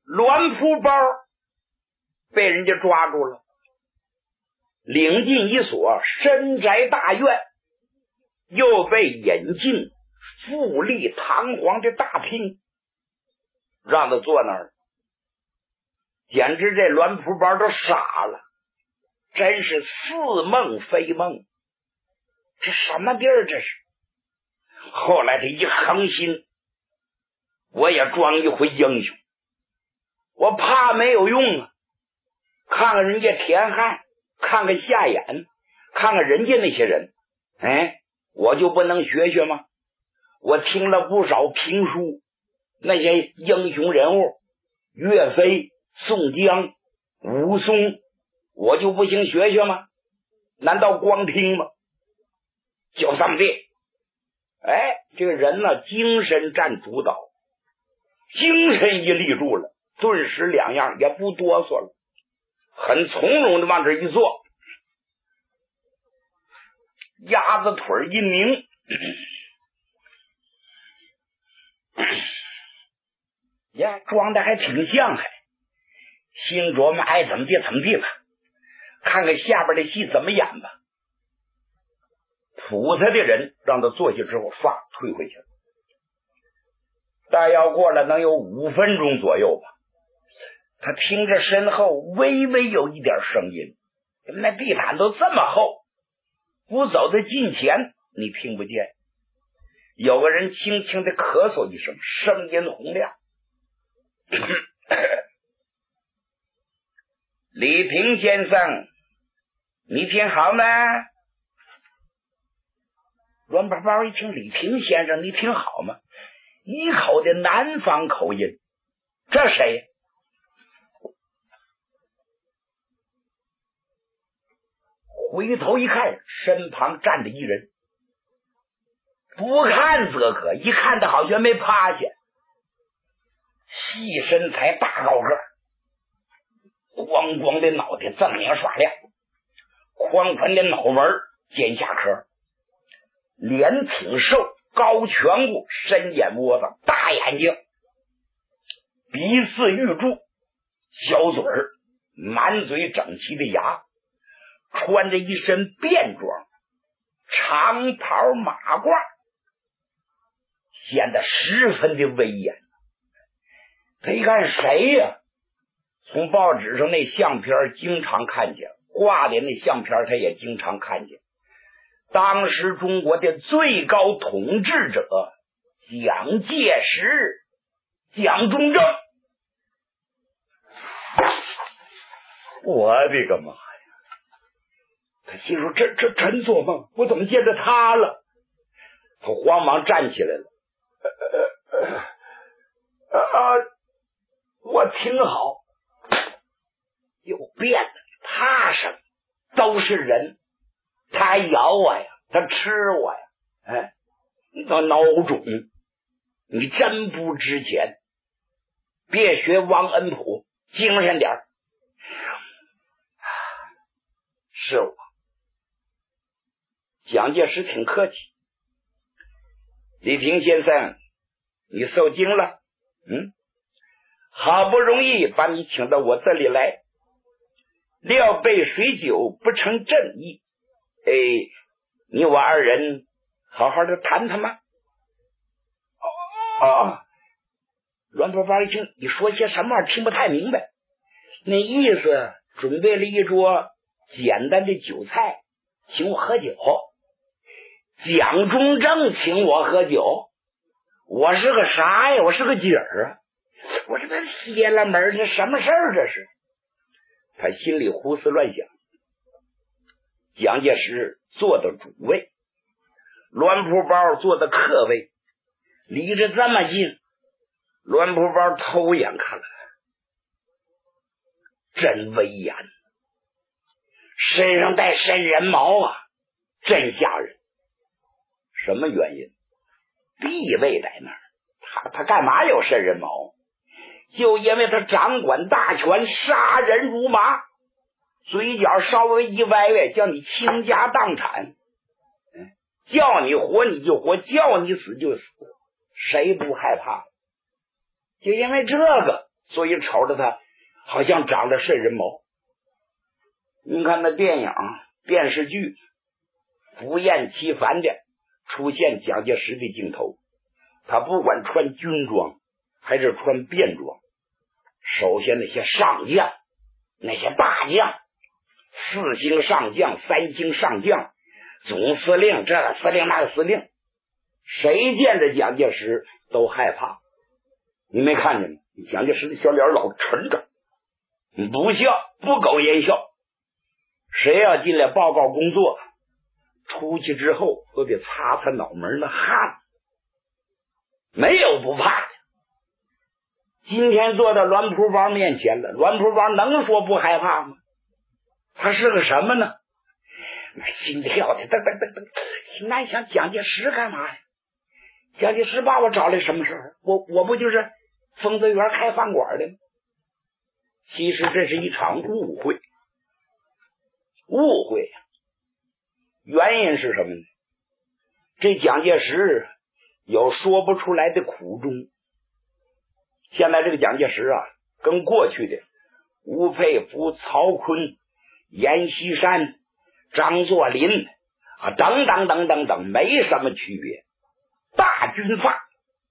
栾蒲包被人家抓住了，领进一所深宅大院，又被引进富丽堂皇的大厅，让他坐那儿。简直这栾蒲包都傻了，真是似梦非梦，这什么地儿这是？后来他一横心，我也装一回英雄，我怕没有用啊！看看人家田汉，看看夏衍，看看人家那些人，我就不能学学吗？我听了不少评书，那些英雄人物，岳飞、宋江、武松，我就不行学学吗？难道光听吗？就这么地。这个人呢，精神占主导，精神一立住了，顿时两样也不哆嗦了，很从容的往这一坐，鸭子腿一拧，装的还挺像，心琢磨怎么地怎么地吧，看看下边的戏怎么演吧。普他的人让他坐下之后唰退回去了，大约过了能有5分钟左右吧。他听着身后微微有一点声音，那地毯都这么厚，不走到近前你听不见。有个人轻轻的咳嗽一声，声音洪亮李平先生，你听好吗？栾宝宝一听李平先生你听好吗，一口的南方口音，这谁？回头一看，身旁站着一人，不看则可，一看他好像没趴下，细身材大高个，光光的脑袋锃亮耍亮，宽宽的脑门尖下壳，脸挺瘦，高颧骨，深眼窝子，大眼睛，鼻似玉柱，小嘴儿，满嘴整齐的牙，穿着一身便装，长袍马褂，显得十分的威严。他一看谁呀？从报纸上那相片经常看见，挂的那相片他也经常看见。当时中国的最高统治者蒋介石，蒋中正。我的个妈呀！他心说这真做梦，我怎么见着他了？他慌忙站起来了。我听好，又变了，他什么都是人，他还咬我呀，他吃我呀，你个孬种，你真不值钱，别学王恩普，精神点儿。是我。蒋介石挺客气，李平先生，你受惊了？好不容易把你请到我这里来，料杯水酒不成正义，你我二人好好的谈谈吗？栾伯芳一听你说些什么听不太明白，那意思准备了一桌简单的酒菜请我喝酒。蒋中正请我喝酒，我是个啥呀？我是个姐儿啊！我这个邪了门，这什么事儿？这是他心里胡思乱想。蒋介石坐的主位，栾蒲包坐的客位，离着这么近，栾蒲包偷眼看了，真威严，身上带瘆人毛啊，真吓人。什么原因？地位在那儿，他干嘛有瘆人毛？就因为他掌管大权，杀人如麻，嘴角稍微一歪歪，叫你倾家荡产，叫你活你就活，叫你死就死，谁不害怕？就因为这个， 所以瞅着他好像长了瘆人毛。您看那电影电视剧不厌其烦的出现蒋介石的镜头，他不管穿军装还是穿便装，首先那些上将，那些大将，4星上将、3星上将，总司令，这个司令那个司令，谁见着蒋介石都害怕。你没看见吗？蒋介石的小脸老沉着，不笑，不苟言笑。谁要进来报告工作，出去之后都得擦擦脑门的汗，没有不怕的。今天坐到栾蒲王面前了，栾蒲王能说不害怕吗？他是个什么呢？心跳的噔噔噔噔，那想蒋介石干嘛呀？蒋介石把我找来什么事儿？我不就是丰泽园开饭馆的吗？其实这是一场误会。误会呀，原因是什么呢？这蒋介石有说不出来的苦衷。现在这个蒋介石跟过去的吴佩孚、曹锟、阎锡山、张作霖等等等等等没什么区别。大军阀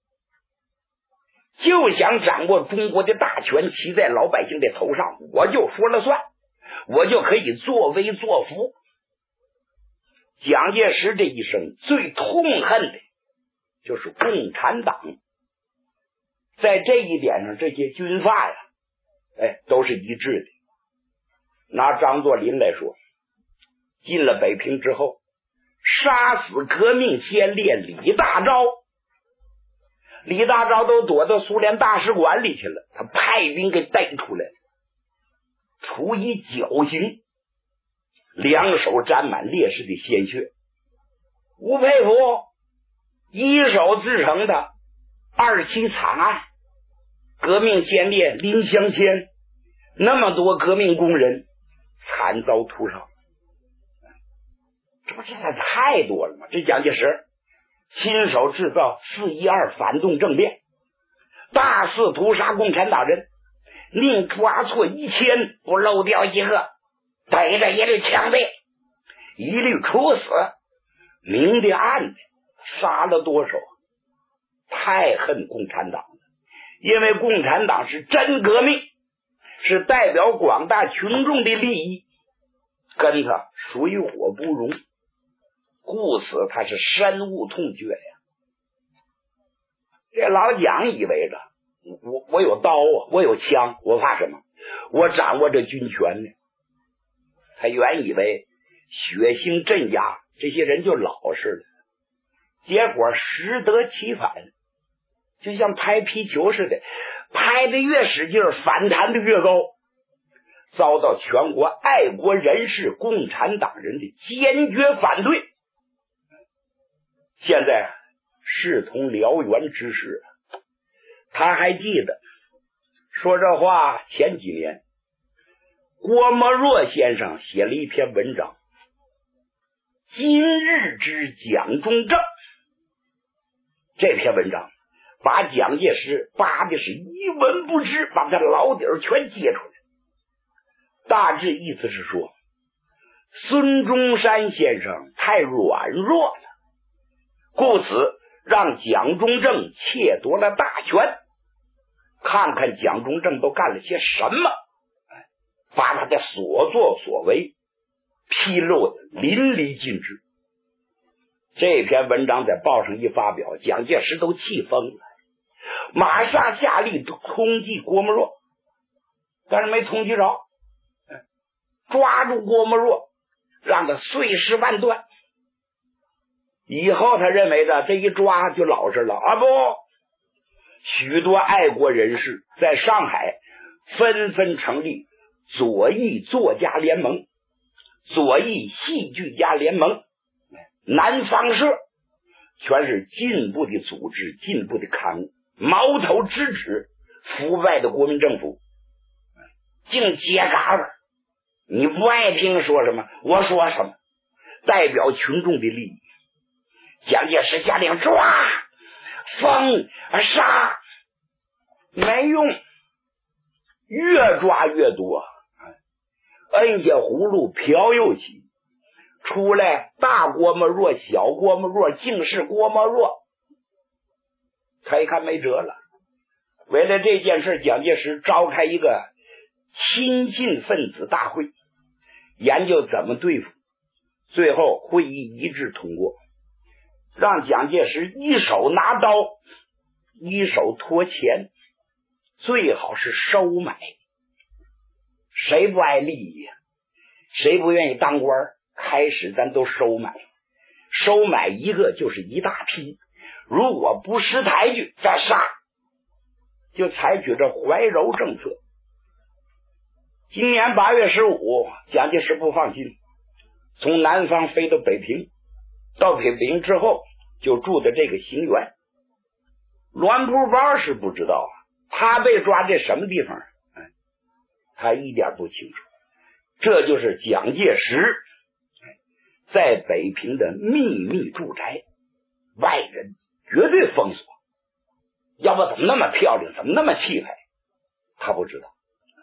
就想掌握中国的大权，骑在老百姓的头上，我就说了算，我就可以作威作福。蒋介石这一生最痛恨的就是共产党，在这一点上，这些军阀都是一致的。拿张作霖来说，进了北平之后，杀死革命先烈李大钊，李大钊都躲到苏联大使馆里去了，他派兵给逮出来了，处以绞刑，两手沾满烈士的鲜血。吴佩孚一手制成的2起惨案，革命先烈林湘谦，那么多革命工人惨遭屠杀，这不现在太多了吗？这蒋介石亲手制造412反动政变，大肆屠杀共产党人，宁抓错1000不漏掉一个，逮着一律枪毙，一律处死，明的暗的，杀了多少？太恨共产党了，因为共产党是真革命，是代表广大群众的利益，跟他水火不容，故此他是深恶痛绝呀。这老蒋以为着我有刀我有枪，我怕什么？我掌握着军权呢。他原以为血腥镇压，这些人就老实了，结果适得其反，就像拍皮球似的，拍的越使劲，反弹的越高，遭到全国爱国人士、共产党人的坚决反对。现在势同燎原之势，他还记得说这话前几年郭沫若先生写了一篇文章，今日之蒋中正。这篇文章把蒋介石扒的是一文不值，把他老底儿全揭出来。大致意思是说，孙中山先生太软弱了，故此让蒋中正窃夺了大权。看看蒋中正都干了些什么，把他的所作所为披露的淋漓尽致。这篇文章在报上一发表，蒋介石都气疯了，马上下令通缉郭沫若，但是没通缉着，抓住郭沫若，让他碎尸万段。以后他认为的这一抓就老实了不，许多爱国人士在上海纷纷成立左翼作家联盟、左翼戏剧家联盟、南方社，全是进步的组织、进步的刊物，矛头直指腐败的国民政府，净揭嘎巴。你不爱听说什么我说什么，代表群众的利益。蒋介石下令抓、封、杀，没用。 越抓越多，摁下葫芦瓢又起，出来大锅么弱，小锅么弱，竟是锅么弱。他一看没辙了，为了这件事，蒋介石召开一个亲近分子大会，研究怎么对付。最后会议一致通过，让蒋介石一手拿刀，一手托钱，最好是收买。谁不爱利益呀？谁不愿意当官？开始咱都收买，收买一个就是一大批，如果不识抬举再杀，就采取这怀柔政策。今年8月15，蒋介石不放心，从南方飞到北平，到北平之后就住的这个行辕。栾蒲包是不知道啊，他被抓这什么地方？他一点不清楚。这就是蒋介石在北平的秘密住宅，外人绝对封锁，要不怎么那么漂亮，怎么那么气派？他不知道。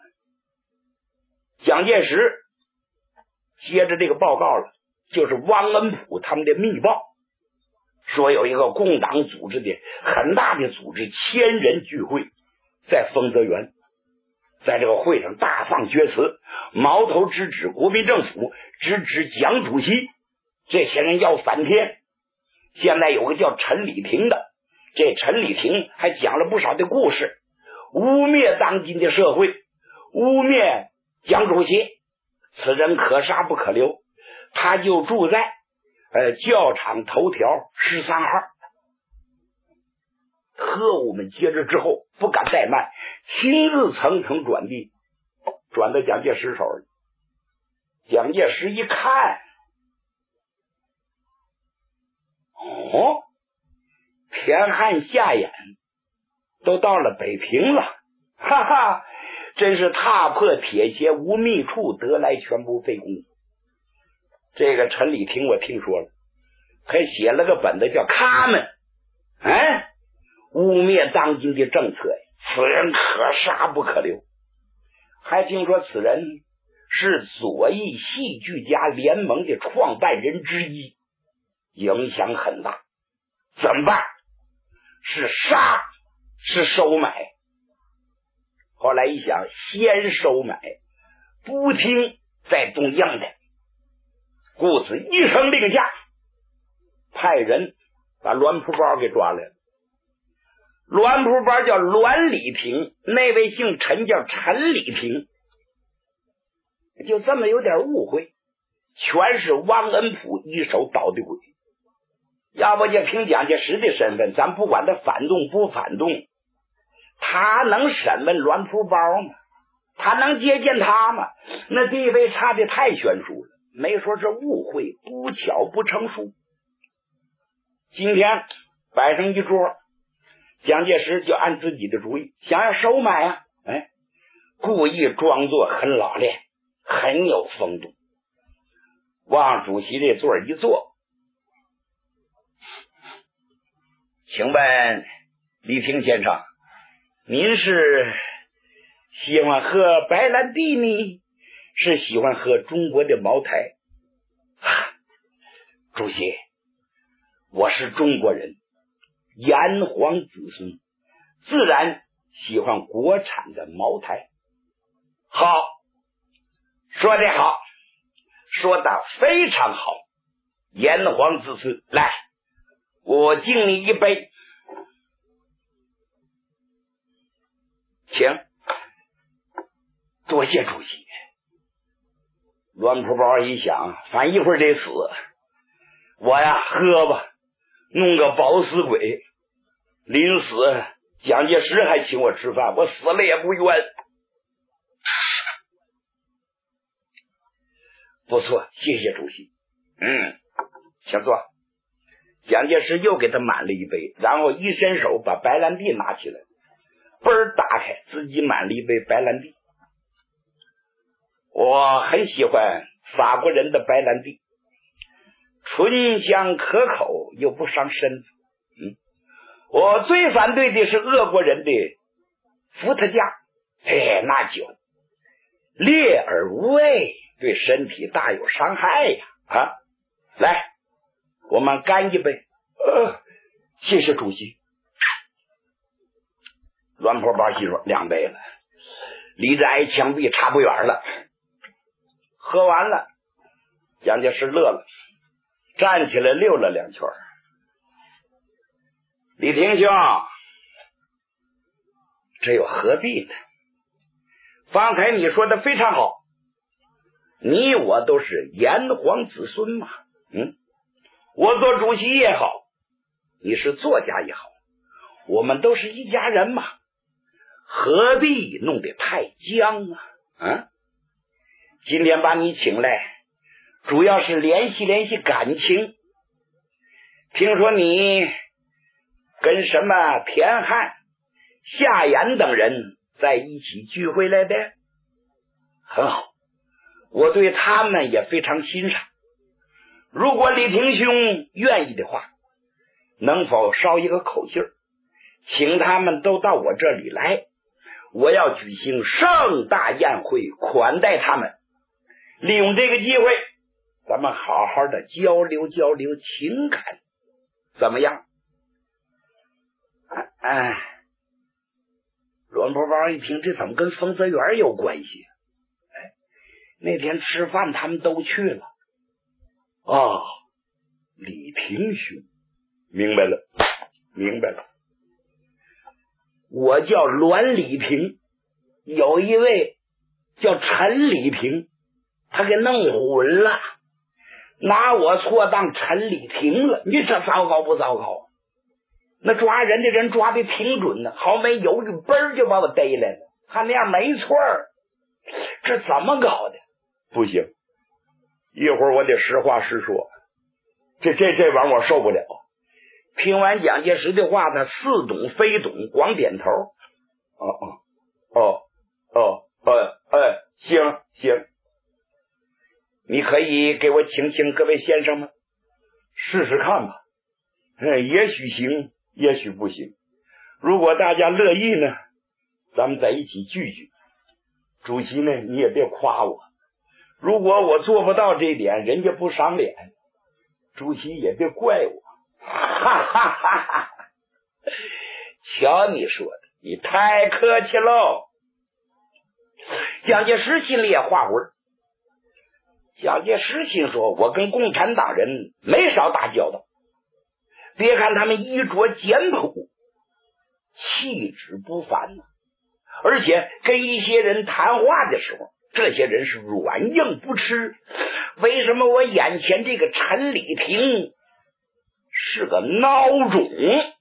蒋介石接着这个报告了，就是汪恩溥他们的密报，说有一个共党组织的很大的组织，1000人聚会在丰泽园，在这个会上大放厥词，矛头直指国民政府，直指蒋主席，这些人要反天。现在有个叫陈礼亭的，这陈礼亭还讲了不少的故事，污蔑当今的社会，污蔑蒋主席，此人可杀不可留。他就住在教场头条13号。特务们接着之后不敢怠慢，亲自层层转递，转到蒋介石手里。蒋介石一看，天汗下眼，都到了北平了，哈哈，真是踏破铁鞋无觅处，得来全不费工夫。这个陈礼亭我听说了，还写了个本子叫《他们》，污蔑当今的政策，此人可杀不可留。还听说此人是左翼戏剧家联盟的创办人之一，影响很大。怎么办？是杀是收买？后来一想，先收买，不听再动硬的，故此一声令下，派人把栾蒲包给抓来了。栾蒲包叫栾礼亭，那位姓陈叫陈礼亭，就这么有点误会，全是汪恩溥一手捣的鬼。要不就凭蒋介石的身份，咱不管他反动不反动，他能审问栾蒲包吗？他能接见他吗？那地位差的太悬殊了，没说这误会，不巧不成书。今天摆上一桌，蒋介石就按自己的主意，想要收买啊，故意装作很老练，很有风度，往主席这座一坐。请问礼亭先生，您是喜欢喝白兰地呢，是喜欢喝中国的茅台？主席，我是中国人，炎黄子孙，自然喜欢国产的茅台。好，说得好，说得非常好，炎黄子孙，来，我敬你一杯，请。多谢主席。栾蒲包一想，反一会儿得死，我呀喝吧，弄个饱死鬼。临死蒋介石还请我吃饭，我死了也不冤。不错，谢谢主席。请坐。蒋介石又给他满了一杯，然后一伸手把白兰地拿起来，嘣儿打开，自己满了一杯白兰地。我很喜欢法国人的白兰地，醇香可口又不伤身子。我最反对的是俄国人的伏特加， 那酒烈而无味，对身体大有伤害呀！来，我们干一杯。 谢谢主席。 栾婆包戏说2杯了，离这挨枪毙差不远了。喝完了，蒋介石乐了，站起来溜了2圈。李廷兄，这又何必呢？方才你说的非常好，你我都是炎黄子孙嘛。我做主席也好，你是作家也好，我们都是一家人嘛，何必弄得太僵啊？今天把你请来，主要是联系联系感情。听说你跟什么田汉、夏衍等人在一起聚会来的，很好，我对他们也非常欣赏。如果李廷兄愿意的话，能否捎一个口信，请他们都到我这里来，我要举行盛大宴会款待他们，利用这个机会咱们好好的交流交流情感，怎么样？阮婆包一听，这怎么跟丰泽园有关系？那天吃饭他们都去了。李廷兄，明白了。我叫栾礼平，有一位叫陈礼平，他给弄混了，拿我错当陈礼平了。你这糟糕不糟糕？那抓人的人抓的挺准的，好没犹豫嘣就把我逮来了，他那样没错，这怎么搞的？ 不行，一会儿我得实话实说，这玩意我受不了。 听完蒋介石的话，他似懂非懂，光点头。行，你可以给我请请各位先生们， 试试看吧。也许行，也许不行。如果大家乐意呢，咱们在一起聚聚。主席呢，你也别夸我，如果我做不到这点，人家不赏脸，主席也别怪我。 瞧你说的，你太客气喽。蒋介石心里也话味儿。蒋介石心说，我跟共产党人没少打交道，别看他们衣着简朴，气质不凡呢，而且跟一些人谈话的时候，这些人是软硬不吃。为什么我眼前这个陈礼平是个孬种？